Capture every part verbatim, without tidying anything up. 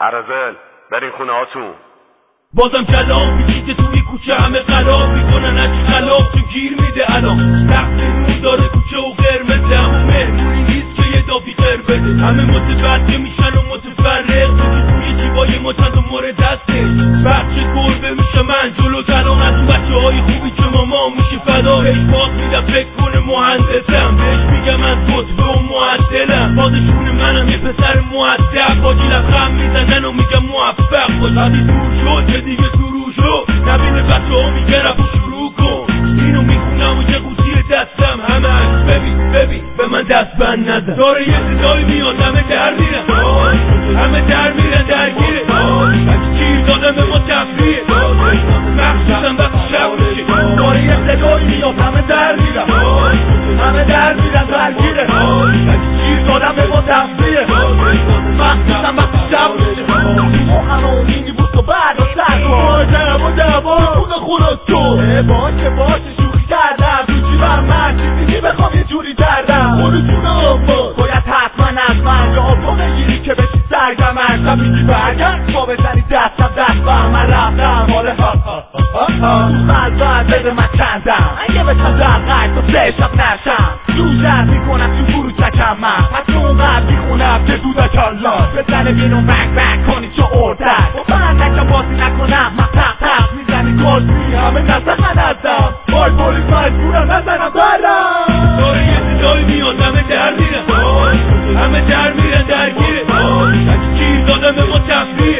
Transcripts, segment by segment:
ارزل برین خونه هاتون. بازم کلام میچیده توی کوچه، همه قلاب میکنن از خلاف تو گیر میده الان. تقصیر داره کوچه و قرمزه، همون مهمونی نیست که یه دافی قر بده. همه متوجه میشن و متفرق، تو توی جیبای ما چند مورد دسته. بچه گربه میشه من جلو تلان از اون بچه های خوبی که ماما میشه فدا. هیچ باز میدم فکر کنه مهندسم، بهش میگم من خطبه و معدلم. بازشون منم یه پسر معدب، با جیلم خم میزنن و میگم موفق باش. وقتی دور شد که دیگه شروع شد، نبینه بچه ها میگه رفت و شروع کن. اینو میخونم و یه قوطی دستم، همه از ببین ببین به من دست بند نزن. داره یه صدایی میاد همه در میرن، همه در میرن درگیره. از گیر دادم به ما تفریه، مخصوصا وقتی شب میشه. داره یه صدایی میاد همه در میرن، همه در میرن درگیره. از گیر دادم به ما تفریه، مخصوصا وقتی شب میشه. همه اونینی بود تو بعد و سر کن دعوا دعوا خونه خونه تو باشه باشه شوخی کردم تو جیبم من چیزی بخوام یه جوری دردم. خودتون آبا باید حتما از من یا آبا بگیری که بشی سرگمن. تا میگی برگرد با بزنی دستم دست بر من رفتم. حاله ها ها ها ها تو خلوت بده من چندم اگه به تا در قید تو سه شب نشم. دوزر میکنم تو برو چکم من پس اونقدر میخونم که دودک الله بزنه بینو بک بک کنی چو اردک. با فرندکم بازی نکنم من تق تق میزنی کلبی همه نزد من ازم. بای بولیس مجبورم نزنم برم. داره یه صدایی میاد همه در میرن، همه در میرن درگیره. از گیر دادم به ما تفریه،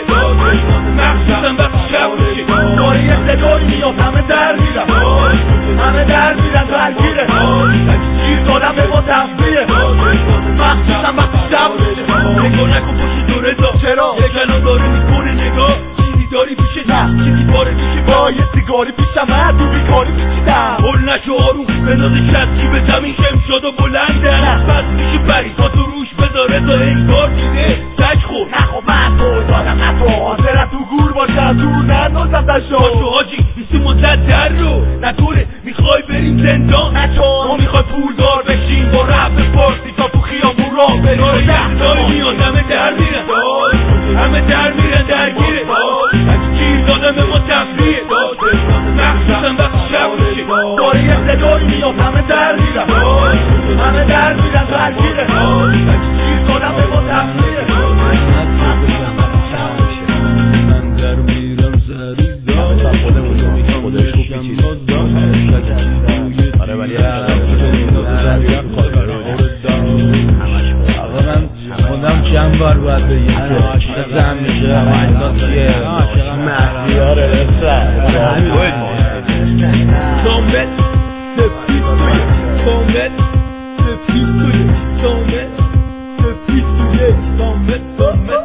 مخصوصا وقتی شب میشه. داره یه صدایی میاد همه در میرن، همه در میرن درگیره. از گیر دادم به ما تفریه، مخصوصا وقتی شب میشه. نگاه نکن پشت دو رضا، چرا؟ یه کنان داره میکنه نگاه. چیزی داری پیشه نه، چیزی باره پیشه با یه سیگاری پیشم هر تو بیکاری پیچیدم. بول نشو آروم بنداز شسکی به زمین شم شد و بلندن. بس میشه بریزا تو روش بذاره تا انگار دیده سج خور. نخو من تو دادم نه تو حاضرم تو گور باشم دور نندازم دشو. باشو حاجی بیسی مدت در رو نطوره میخوای بریم زندان نچون. ما میخوای پولدار بشیم با رفت پارسی تا تو خیابون راه بریم. داره یه میاد همه در میرن، همه در میرن درگیره. از گیر دادم به ما تفریه، مخصوصا وقتی شب میشه. داره یه صدایی میاد همه در میرن، همه در میرن درگیره. از گیر دادم به ما تفریه، مخصوصا وقتی شب میشه. من در میرم زریزا خودش خوبی آره ولی آقا من خودم چند بار باید بگیم که زن میشه مهنداسیه مهدیار رسر کامل سفید توی کامل سفید توی کامل سفید توی کامل کامل